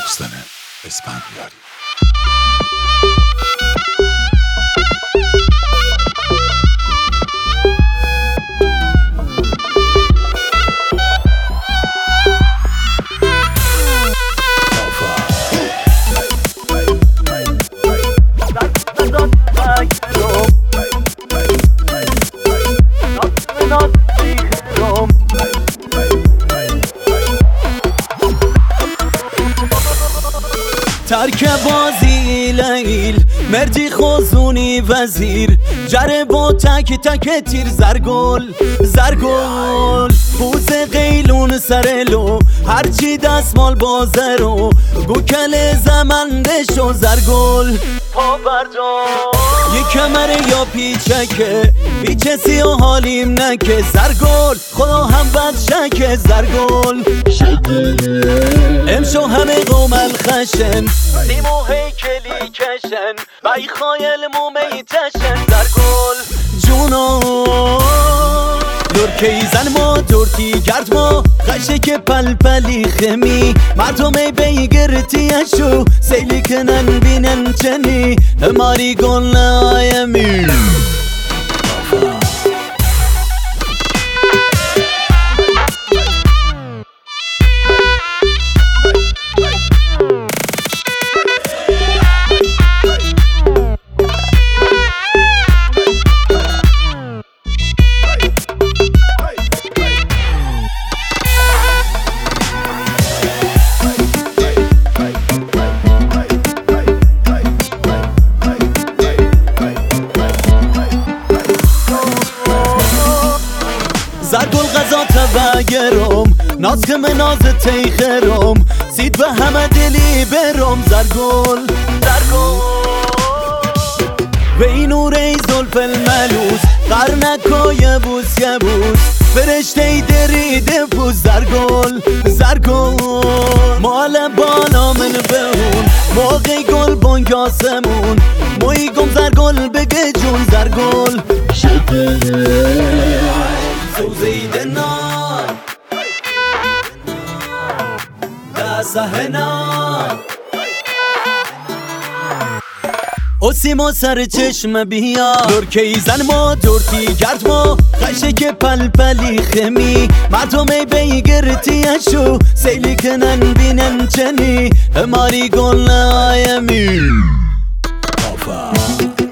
دوستان اسفندیاری. ترک بازی لیل مردی خوزونی وزیر جره با تک تک تیر زرگل بوز قیلون سرلو هرچی دستمال بازرو گوکل زمندش و زرگل پا بردار یه کمر یا پیچکه پیچه سی و حالیم نکه زرگل خدا هم بد شکه زرگل امشو همه قوم الخشن سیمو هیکلی کشن بای خایل مومی تشن زرگل جونا لرکی زن ما ترکی گرد ما خشه که پلپلی خمی مردم بیگرتیشو سیلی کنن بینن چنی ماری گل آیمی زرگل غذا تبگرم ناز که مناز تیخرم سید به همه دلی برم زرگل به این نوره زلف الملوس قرنکای بوس یبوس فرشته ای دریده پوز زرگل مال بالا من بهون موقع گل بانک آسمون موی گم زرگل بگه جون زرگل زوزیدنا دسهنا اوسیما سر چشم بیا لرکی زن ما ترکی گرد ما خشه که پلپلی خمی مردم بیگرتیشو سیلی کنن بینن چنی ماری گل آیمی